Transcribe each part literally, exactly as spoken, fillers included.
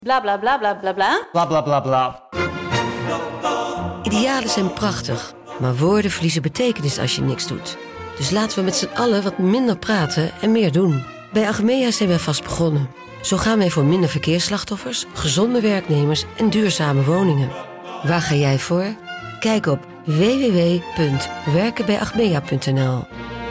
Bla bla bla bla bla bla. Bla bla bla bla. Idealen zijn prachtig, maar woorden verliezen betekenis als je niks doet. Dus laten we met z'n allen wat minder praten en meer doen. Bij Achmea zijn wij vast begonnen. Zo gaan wij voor minder verkeersslachtoffers, gezonde werknemers en duurzame woningen. Waar ga jij voor? Kijk op w w w punt werken bij achmea punt n l.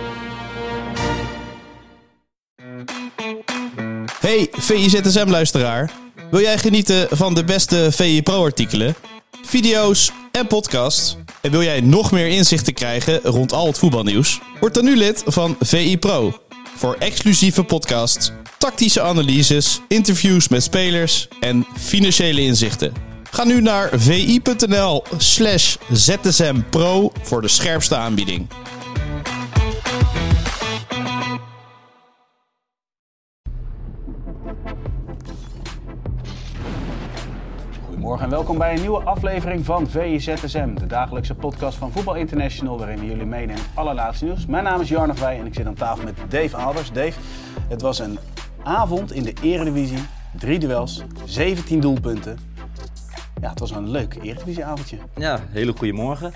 Hey V I Z S M-luisteraar. Wil jij genieten van de beste V I Pro-artikelen, video's en podcasts? En wil jij nog meer inzichten krijgen rond al het voetbalnieuws? Word dan nu lid van V I Pro. Voor exclusieve podcasts, tactische analyses, interviews met spelers en financiële inzichten. Ga nu naar vi.nl slash zsmpro voor de scherpste aanbieding. Goedemorgen en welkom bij een nieuwe aflevering van V I Z S M, de dagelijkse podcast van Voetbal International, waarin we jullie meenemen het allerlaatste nieuws. Mijn naam is Jarno Wij en ik zit aan tafel met Dave Alders. Dave, het was een avond in de Eredivisie, drie duels, zeventien doelpunten. Ja, het was een leuk Eredivisie-avondje. Ja, hele goede morgen.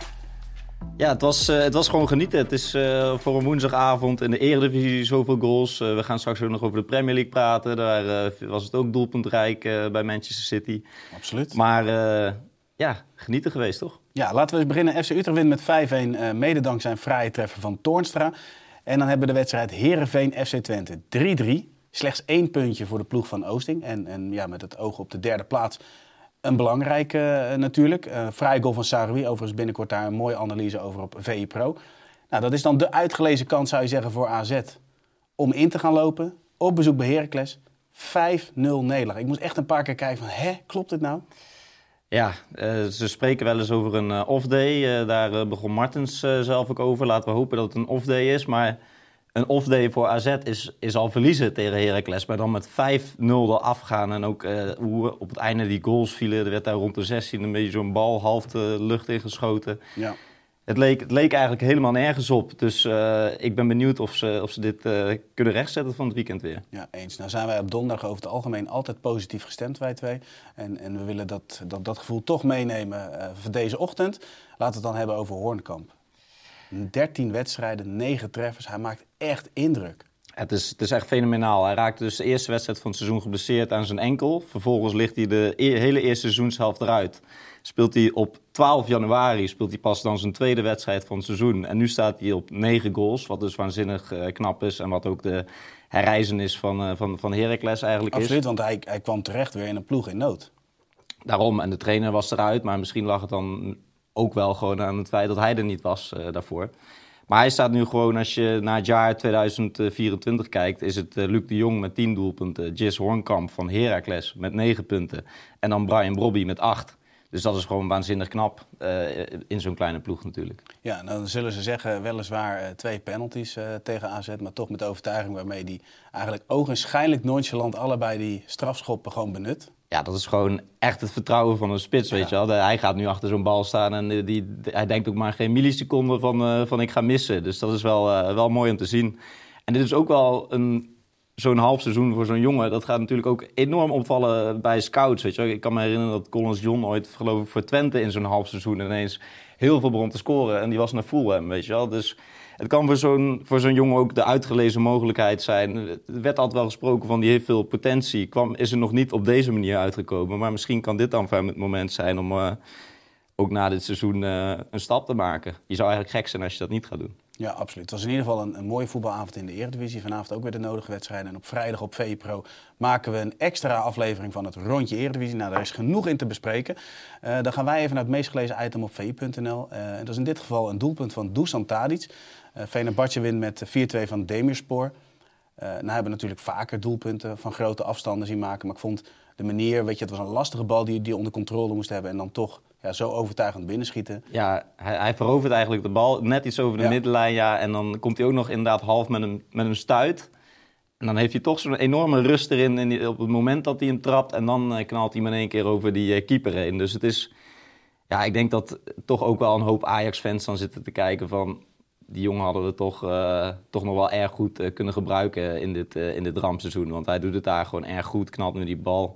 Ja, het was, uh, het was gewoon genieten. Het is uh, voor een woensdagavond in de Eredivisie zoveel goals. Uh, we gaan straks ook nog over de Premier League praten. Daar uh, was het ook doelpuntrijk uh, bij Manchester City. Absoluut. Maar uh, ja, genieten geweest, toch? Ja, laten we eens beginnen. F C Utrecht wint met vijf-een, uh, mede dankzij een fraaie treffer van Toornstra. En dan hebben we de wedstrijd Heerenveen F C Twente drie drie. Slechts één puntje voor de ploeg van Oosting. En, en ja, met het oog op de derde plaats een belangrijke uh, natuurlijk. Uh, vrije goal van Saroui. Overigens binnenkort daar een mooie analyse over op V I Pro. Nou, dat is dan de uitgelezen kans, zou je zeggen, voor A Z. Om in te gaan lopen. Op bezoek bij Heracles. vijf nul nederlaag. Ik moest echt een paar keer kijken van, hè, klopt dit nou? Ja, uh, ze spreken wel eens over een uh, off-day. Uh, daar uh, begon Martens uh, zelf ook over. Laten we hopen dat het een off-day is. Maar een off-day voor A Z is, is al verliezen tegen Heracles. Maar dan met vijf nul eraf gaan. En ook uh, hoe op het einde die goals vielen. Er werd daar rond de zestien een beetje zo'n bal half de lucht ingeschoten. Ja. Het leek, het leek eigenlijk helemaal nergens op. Dus uh, ik ben benieuwd of ze, of ze dit uh, kunnen rechtzetten van het weekend weer. Ja, eens. Nou zijn wij op donderdag over het algemeen altijd positief gestemd, wij twee. En, en we willen dat, dat, dat gevoel toch meenemen uh, voor deze ochtend. Laten we het dan hebben over Hoornkamp. dertien wedstrijden, negen treffers. Hij maakt echt indruk. Het is, het is echt fenomenaal. Hij raakte dus de eerste wedstrijd van het seizoen geblesseerd aan zijn enkel. Vervolgens ligt hij de e- hele eerste seizoenshelft eruit. Speelt hij op twaalf januari, speelt hij pas dan zijn tweede wedstrijd van het seizoen. En nu staat hij op negen goals, wat dus waanzinnig uh, knap is. En wat ook de herrijzen is van, uh, van, van Heracles eigenlijk Absoluut, is. want hij, hij kwam terecht weer in een ploeg in nood. Daarom, en de trainer was eruit, maar misschien lag het dan ook wel gewoon aan het feit dat hij er niet was uh, daarvoor. Maar hij staat nu gewoon, als je naar het jaar tweeduizend vierentwintig kijkt, is het uh, Luc de Jong met tien doelpunten, Jis Hoornkamp van Heracles met negen punten en dan Brian Brobby met acht. Dus dat is gewoon waanzinnig knap uh, in zo'n kleine ploeg natuurlijk. Ja, dan zullen ze zeggen weliswaar uh, twee penalties uh, tegen A Z, maar toch met de overtuiging waarmee die eigenlijk ogenschijnlijk nonchalant allebei die strafschoppen gewoon benut. Ja, dat is gewoon echt het vertrouwen van een spits, weet ja. je wel. Hij gaat nu achter zo'n bal staan en die, die, hij denkt ook maar geen milliseconde van, uh, van ik ga missen. Dus dat is wel, uh, wel mooi om te zien. En dit is ook wel een, zo'n half seizoen voor zo'n jongen. Dat gaat natuurlijk ook enorm opvallen bij scouts, weet je wel. Ik kan me herinneren dat Collins John ooit, geloof ik, voor Twente in zo'n half seizoen ineens heel veel begon te scoren. En die was naar Fulham, weet je wel. Dus het kan voor zo'n, voor zo'n jongen ook de uitgelezen mogelijkheid zijn. Er werd altijd wel gesproken van die heeft veel potentie. Kwam, is er nog niet op deze manier uitgekomen. Maar misschien kan dit dan het moment zijn om uh, ook na dit seizoen uh, een stap te maken. Je zou eigenlijk gek zijn als je dat niet gaat doen. Ja, absoluut. Het was in ieder geval een, een mooie voetbalavond in de Eredivisie. Vanavond ook weer de nodige wedstrijden. En op vrijdag op V I Pro maken we een extra aflevering van het rondje Eredivisie. Nou, daar is genoeg in te bespreken. Uh, dan gaan wij even naar het meest gelezen item op V I punt N L. Uh, dat is in dit geval een doelpunt van Dusan Tadic. Uh, Fenerbahce wint met vier twee van Demirspor. Uh, nou hebben we natuurlijk vaker doelpunten van grote afstanden zien maken. Maar ik vond de manier, weet je, het was een lastige bal die je onder controle moest hebben. En dan toch ja, zo overtuigend binnenschieten. Ja, hij, hij verovert eigenlijk de bal net iets over de ja. middenlijn. Ja, en dan komt hij ook nog inderdaad half met een, met een stuit. En dan heeft hij toch zo'n enorme rust erin in die, op het moment dat hij hem trapt. En dan uh, knalt hij hem in één keer over die uh, keeper heen. Dus het is, ja, ik denk dat toch ook wel een hoop Ajax-fans dan zitten te kijken van die jongen hadden we toch, uh, toch nog wel erg goed uh, kunnen gebruiken in dit, uh, in dit rampseizoen. Want hij doet het daar gewoon erg goed, knalt nu die bal.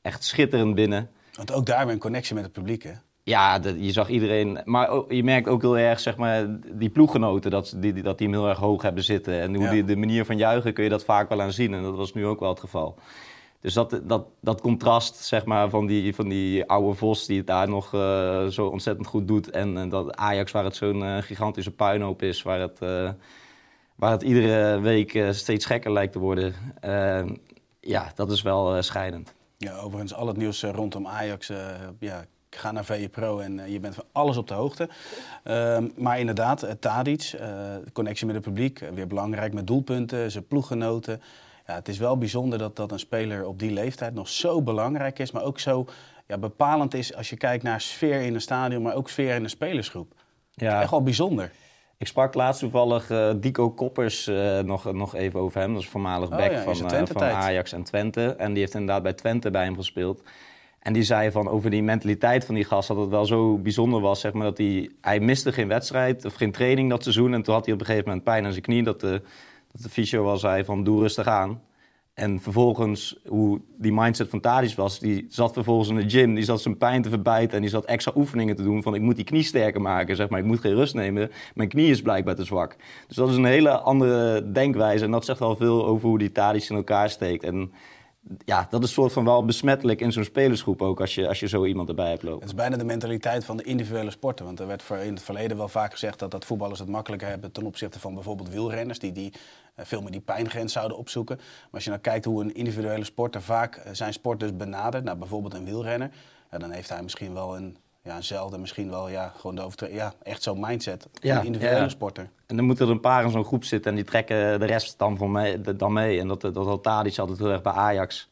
echt schitterend binnen. Want ook daar weer een connectie met het publiek, hè? Ja, de, je zag iedereen... Maar ook, je merkt ook heel erg, zeg maar, die ploeggenoten... dat die, die, dat die hem heel erg hoog hebben zitten. En hoe Ja. die, de manier van juichen kun je dat vaak wel aan zien. En dat was nu ook wel het geval. Dus dat, dat, dat contrast, zeg maar, van die, van die oude Vos... die het daar nog uh, zo ontzettend goed doet... en, en dat Ajax, waar het zo'n uh, gigantische puinhoop is... waar het, uh, waar het iedere week uh, steeds gekker lijkt te worden... Uh, ja, dat is wel uh, scheidend. Ja, overigens, al het nieuws uh, rondom Ajax... Uh, ja, ga naar V J Pro en uh, je bent van alles op de hoogte. Uh, maar inderdaad, uh, Tadic, uh, connectie met het publiek... Uh, weer belangrijk met doelpunten, zijn ploeggenoten... Ja, het is wel bijzonder dat, dat een speler op die leeftijd nog zo belangrijk is... maar ook zo ja, bepalend is als je kijkt naar sfeer in een stadion... maar ook sfeer in een spelersgroep. Ja. Echt wel bijzonder. Ik sprak laatst toevallig uh, Dico Koppers uh, nog, nog even over hem. Dat is voormalig Oh, back ja, van, uh, van Ajax en Twente. En die heeft inderdaad bij Twente bij hem gespeeld. En die zei van over die mentaliteit van die gast... dat het wel zo bijzonder was, zeg maar, dat hij... Hij miste geen wedstrijd of geen training dat seizoen... en toen had hij op een gegeven moment pijn aan zijn knie... dat de, dat de fysio wel zei van doe rustig aan... En vervolgens, hoe die mindset van Tadic was... die zat vervolgens in de gym, die zat zijn pijn te verbijten... en die zat extra oefeningen te doen van... ik moet die knie sterker maken, zeg maar. Ik moet geen rust nemen. Mijn knie is blijkbaar te zwak. Dus dat is een hele andere denkwijze. En dat zegt wel veel over hoe die Tadic in elkaar steekt. En ja, dat is soort van wel besmettelijk in zo'n spelersgroep ook... als je, als je zo iemand erbij hebt lopen. Het is bijna de mentaliteit van de individuele sporten. Want er werd in het verleden wel vaak gezegd... dat, dat voetballers het makkelijker hebben ten opzichte van bijvoorbeeld wielrenners... die, die uh, veel meer die pijngrens zouden opzoeken. Maar als je nou kijkt hoe een individuele sporter vaak uh, zijn sport dus benadert... nou, bijvoorbeeld een wielrenner... Ja, dan heeft hij misschien wel een... Ja, eenzelfde, misschien wel ja, gewoon de overtre- ja, echt zo'n mindset van Ja, een individuele ja. sporter. En dan moeten er een paar in zo'n groep zitten... en die trekken de rest dan, van mee, dan mee. En dat, dat had Tadic altijd heel erg bij Ajax...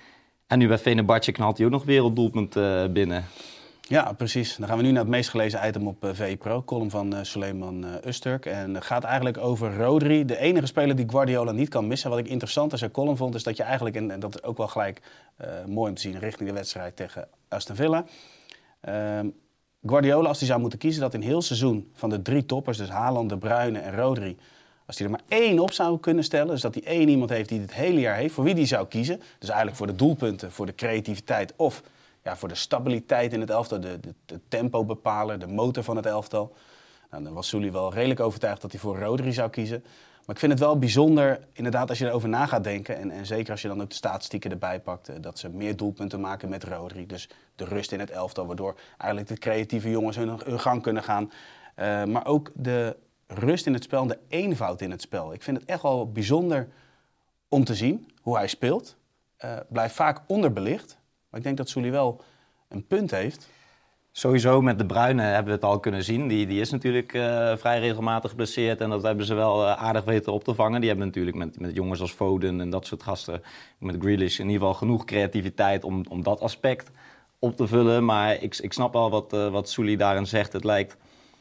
En nu bij Fenerbahce knalt hij ook nog werelddoelpunt uh, binnen. Ja, precies. Dan gaan we nu naar het meest gelezen item op uh, V J Pro. Column van uh, Suleiman uh, Öztürk. En het gaat eigenlijk over Rodri. De enige speler die Guardiola niet kan missen. Wat ik interessant aan zijn column vond, is dat je eigenlijk... en, en dat is ook wel gelijk uh, mooi om te zien richting de wedstrijd tegen Aston Villa. Uh, Guardiola, als hij zou moeten kiezen, dat in heel seizoen van de drie toppers... dus Haaland, De Bruyne en Rodri... Als hij er maar één op zou kunnen stellen, dus dat hij één iemand heeft die het hele jaar heeft, voor wie die zou kiezen. Dus eigenlijk voor de doelpunten, voor de creativiteit of ja, voor de stabiliteit in het elftal, de, de, de tempo bepaler, de motor van het elftal. Nou, dan was Sully wel redelijk overtuigd dat hij voor Rodri zou kiezen. Maar ik vind het wel bijzonder, inderdaad, als je erover na gaat denken. En, en zeker als je dan ook de statistieken erbij pakt, dat ze meer doelpunten maken met Rodri. Dus de rust in het elftal, waardoor eigenlijk de creatieve jongens hun, hun gang kunnen gaan. Uh, maar ook de rust in het spel en de eenvoud in het spel. Ik vind het echt wel bijzonder om te zien hoe hij speelt. Uh, blijft vaak onderbelicht. Maar ik denk dat Sully wel een punt heeft. Sowieso met De Bruyne hebben we het al kunnen zien. Die, die is natuurlijk uh, vrij regelmatig geblesseerd. En dat hebben ze wel uh, aardig weten op te vangen. Die hebben natuurlijk met, met jongens als Foden en dat soort gasten... met Grealish in ieder geval genoeg creativiteit om, om dat aspect op te vullen. Maar ik, ik snap wel wat, uh, wat Sully daarin zegt. Het lijkt...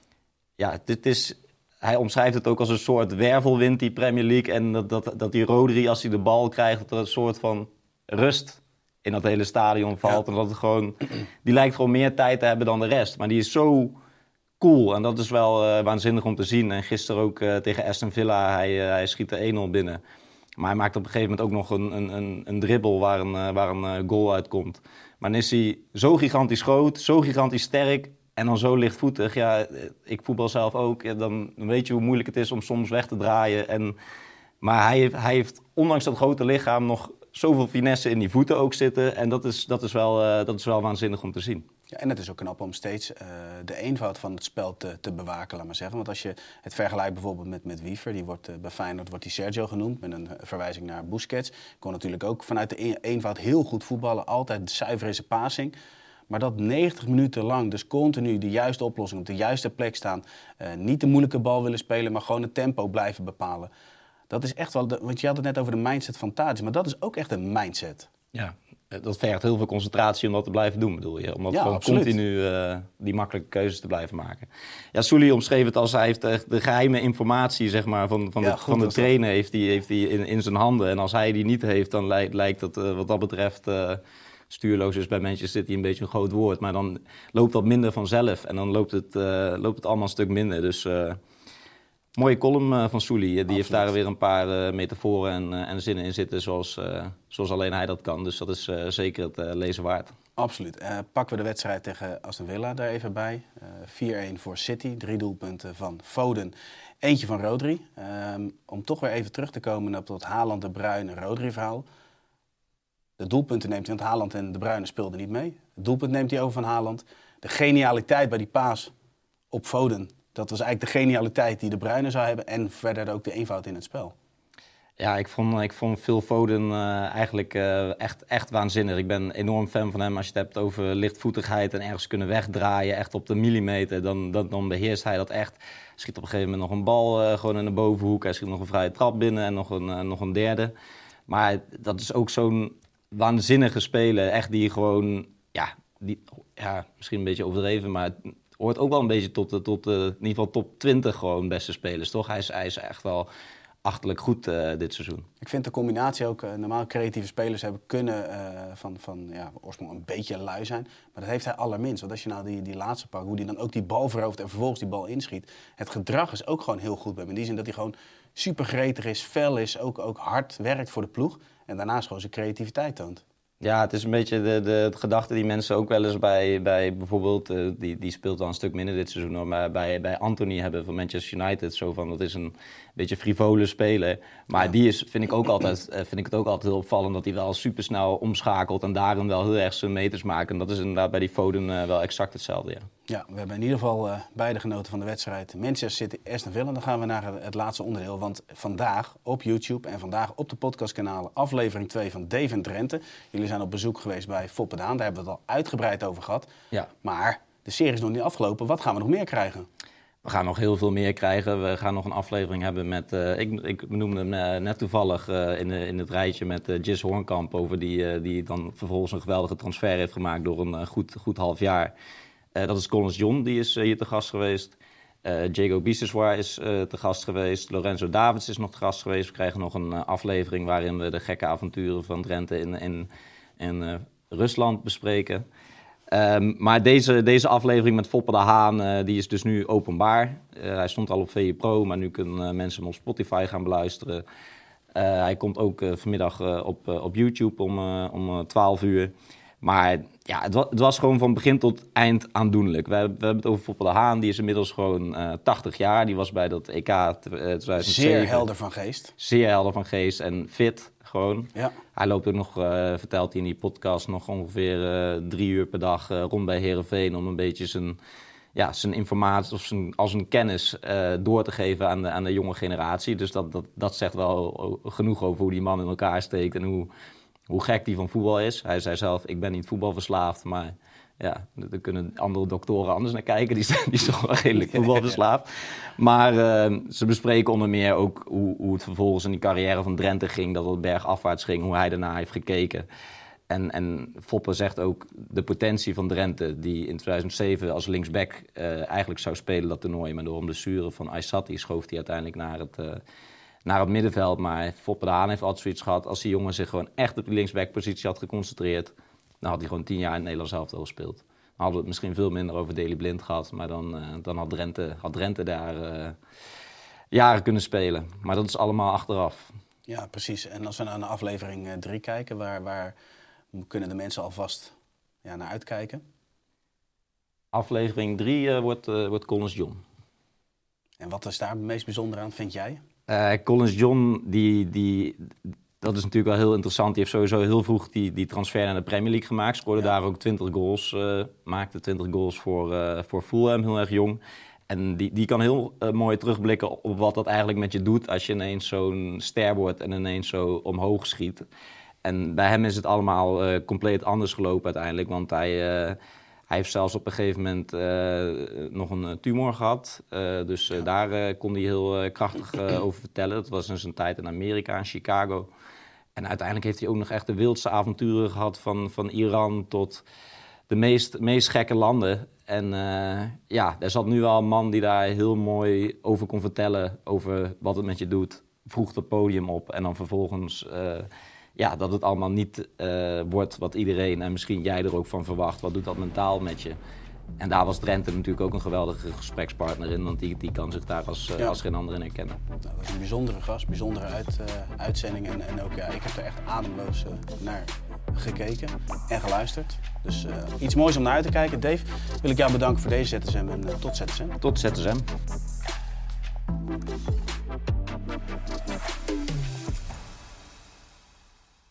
Ja, dit is... Hij omschrijft het ook als een soort wervelwind, die Premier League. En dat, dat, dat die Rodri, als hij de bal krijgt, dat er een soort van rust in dat hele stadion valt. Ja. En dat het gewoon, die lijkt gewoon meer tijd te hebben dan de rest. Maar die is zo cool. En dat is wel uh, waanzinnig om te zien. En gisteren ook uh, tegen Aston Villa, hij, uh, hij schiet de één nul binnen. Maar hij maakt op een gegeven moment ook nog een, een, een, een dribbel waar een, uh, waar een uh, goal uitkomt. Maar dan is hij zo gigantisch groot, zo gigantisch sterk... En dan zo lichtvoetig, ja, ik voetbal zelf ook. Ja, dan weet je hoe moeilijk het is om soms weg te draaien. En, maar hij heeft, hij heeft, ondanks dat grote lichaam, nog zoveel finesse in die voeten ook zitten. En dat is, dat is, wel, uh, dat is wel waanzinnig om te zien. Ja, en het is ook knap om steeds uh, de eenvoud van het spel te, te bewaken, laat maar zeggen. Want als je het vergelijkt bijvoorbeeld met, met Wiever, die wordt uh, bij Feyenoord wordt die Sergio genoemd, met een uh, verwijzing naar Busquets. Kon natuurlijk ook vanuit de een, eenvoud heel goed voetballen, altijd zuiver in zijn passing. Maar dat negentig minuten lang, dus continu de juiste oplossing op de juiste plek staan. Uh, niet de moeilijke bal willen spelen, maar gewoon het tempo blijven bepalen. Dat is echt wel, de, want je had het net over de mindset van Tadic, maar dat is ook echt een mindset. Ja, dat vergt heel veel concentratie om dat te blijven doen, bedoel je? Om dat ja, gewoon absoluut. continu uh, die makkelijke keuzes te blijven maken. Ja, Sully omschreef het als hij heeft de, de geheime informatie, zeg maar, van, van, ja, de, goed, van de trainer heeft hij heeft die in, in zijn handen. En als hij die niet heeft, dan lijkt, lijkt dat uh, wat dat betreft... Uh, stuurloos is bij Manchester City een beetje een groot woord. Maar dan loopt dat minder vanzelf. En dan loopt het, uh, loopt het allemaal een stuk minder. Dus uh, Mooie column uh, van Soelie. Die Absoluut. heeft daar weer een paar uh, metaforen en, uh, en zinnen in zitten zoals, uh, zoals alleen hij dat kan. Dus dat is uh, zeker het uh, lezen waard. Absoluut. Uh, pakken we de wedstrijd tegen Aston Villa daar even bij. Uh, vier-een voor City, drie doelpunten van Foden, eentje van Rodri. Um, om toch weer even terug te komen op dat Haaland, De Bruyne, Rodri verhaal. De doelpunten neemt hij, want Haaland en De Bruyne speelden niet mee. Het doelpunt neemt hij over van Haaland. De genialiteit bij die paas op Foden, dat was eigenlijk de genialiteit die De Bruyne zou hebben. En verder ook de eenvoud in het spel. Ja, ik vond, ik vond Phil Foden uh, eigenlijk uh, echt, echt waanzinnig. Ik ben enorm fan van hem als je het hebt over lichtvoetigheid en ergens kunnen wegdraaien. Echt op de millimeter, dan, dan, dan beheerst hij dat echt. Schiet op een gegeven moment nog een bal uh, gewoon in de bovenhoek. Hij schiet nog een vrije trap binnen en nog een, uh, nog een derde. Maar dat is ook zo'n waanzinnige speler. Echt die gewoon, ja, die, ja, misschien een beetje overdreven, maar het hoort ook wel een beetje tot, de, tot de, in ieder geval top twintig gewoon beste spelers, toch? Hij is, hij is echt wel achterlijk goed uh, dit seizoen. Ik vind de combinatie ook, uh, normaal creatieve spelers hebben kunnen uh, van, van ja, oorsprong een beetje lui zijn. Maar dat heeft hij allerminst. Want als je nou die, die laatste pakt, hoe hij dan ook die bal verovert en vervolgens die bal inschiet. Het gedrag is ook gewoon heel goed bij hem. In die zin dat hij gewoon super gretig is, fel is, ook, ook hard werkt voor de ploeg. En daarnaast gewoon zijn creativiteit toont. Ja, het is een beetje de, de, de gedachte die mensen ook wel eens bij, bij bijvoorbeeld, uh, die, die speelt dan een stuk minder dit seizoen, maar bij, bij Anthony hebben van Manchester United. Zo van, dat is een beetje frivole speler. Maar ja. die is, vind ik ook altijd, vind ik het ook altijd heel opvallend dat hij wel supersnel omschakelt en daarin wel heel erg zijn meters maakt. En dat is inderdaad bij die Foden uh, wel exact hetzelfde, ja. Ja, we hebben in ieder geval uh, beide genoten van de wedstrijd Manchester City Aston Villa. Dan gaan we naar het, het laatste onderdeel. Want vandaag op YouTube en vandaag op de podcastkanalen aflevering twee van Dave en Drenthe. Jullie zijn op bezoek geweest bij Foppe Daan. Daar hebben we het al uitgebreid over gehad. Ja. Maar de serie is nog niet afgelopen. Wat gaan we nog meer krijgen? We gaan nog heel veel meer krijgen. We gaan nog een aflevering hebben met, uh, ik, ik noemde hem uh, net toevallig uh, in, de, in het rijtje met uh, Jis Hoornkamp. Over die, uh, die dan vervolgens een geweldige transfer heeft gemaakt door een uh, goed, goed half jaar. Uh, dat is Collins John, die is uh, hier te gast geweest. Uh, Diego Biseswar is uh, te gast geweest. Lorenzo Davids is nog te gast geweest. We krijgen nog een uh, aflevering waarin we de gekke avonturen van Drenthe in, in, in uh, Rusland bespreken. Um, maar deze, deze aflevering met Foppe de Haan, uh, die is dus nu openbaar. Uh, hij stond al op V I Pro, maar nu kunnen uh, mensen hem op Spotify gaan beluisteren. Uh, hij komt ook uh, vanmiddag uh, op, uh, op YouTube om, uh, om uh, twaalf uur. Maar ja, het was, het was gewoon van begin tot eind aandoenlijk. We, we hebben het over Foppe de Haan, die is inmiddels gewoon uh, tachtig jaar. Die was bij dat E K tweeduizend zeven. Zeer helder van geest. Zeer helder van geest en fit gewoon. Ja. Hij loopt ook nog, uh, vertelt hij in die podcast, nog ongeveer uh, drie uur per dag uh, rond bij Heerenveen om een beetje zijn, ja, zijn informatie of zijn, als een kennis uh, door te geven aan de, aan de jonge generatie. Dus dat, dat, dat zegt wel genoeg over hoe die man in elkaar steekt en hoe... Hoe gek die van voetbal is. Hij zei zelf, ik ben niet voetbalverslaafd, maar ja, er kunnen andere doktoren anders naar kijken. Die zijn, die zijn toch wel redelijk voetbalverslaafd. Maar uh, ze bespreken onder meer ook hoe, hoe het vervolgens in die carrière van Drenthe ging. Dat het bergafwaarts ging, hoe hij daarna heeft gekeken. En, en Foppe zegt ook de potentie van Drenthe, die in tweeduizend zeven als linksback uh, eigenlijk zou spelen dat toernooi. Maar door een blessure van Aysati schoof hij uiteindelijk naar het... Uh, naar het middenveld, maar Foppe de Haan heeft altijd zoiets gehad. Als die jongen zich gewoon echt op die linksbackpositie had geconcentreerd, dan had hij gewoon tien jaar in het Nederlands elftal gespeeld. Dan hadden we het misschien veel minder over Daley Blind gehad, maar dan, uh, dan had, Drenthe, had Drenthe daar uh, jaren kunnen spelen. Maar dat is allemaal achteraf. Ja, precies. En als we naar aflevering drie uh, kijken, waar, waar kunnen de mensen alvast ja, naar uitkijken? Aflevering drie uh, wordt, uh, wordt Collins John. En wat is daar het meest bijzonder aan, vind jij? Uh, Collins John, die, die, dat is natuurlijk wel heel interessant. Die heeft sowieso heel vroeg die, die transfer naar de Premier League gemaakt. Scoorde ja. daar ook twintig goals, uh, maakte twintig goals voor, uh, voor Fulham, heel erg jong. En die, die kan heel uh, mooi terugblikken op wat dat eigenlijk met je doet als je ineens zo'n ster wordt en ineens zo omhoog schiet. En bij hem is het allemaal uh, compleet anders gelopen uiteindelijk, want hij... Uh, Hij heeft zelfs op een gegeven moment uh, nog een tumor gehad. Uh, dus uh, ja. daar uh, kon hij heel uh, krachtig uh, over vertellen. Dat was in zijn tijd in Amerika, in Chicago. En uiteindelijk heeft hij ook nog echt de wildste avonturen gehad. Van, van Iran tot de meest, meest gekke landen. En uh, ja, er zat nu wel een man die daar heel mooi over kon vertellen. Over wat het met je doet. Vroeg het podium op en dan vervolgens... Uh, Ja, dat het allemaal niet uh, wordt wat iedereen en misschien jij er ook van verwacht. Wat doet dat mentaal met je? En daar was Drenthe natuurlijk ook een geweldige gesprekspartner in, want die, die kan zich daar als, Ja. als geen ander in herkennen. Nou, dat was een bijzondere gast, bijzondere uit, uh, uitzending. En, en ook, ja, ik heb er echt ademloos uh, naar gekeken en geluisterd. Dus uh, iets moois om naar uit te kijken. Dave, wil ik jou bedanken voor deze Z S M en uh, tot Z S M. Tot Z S M.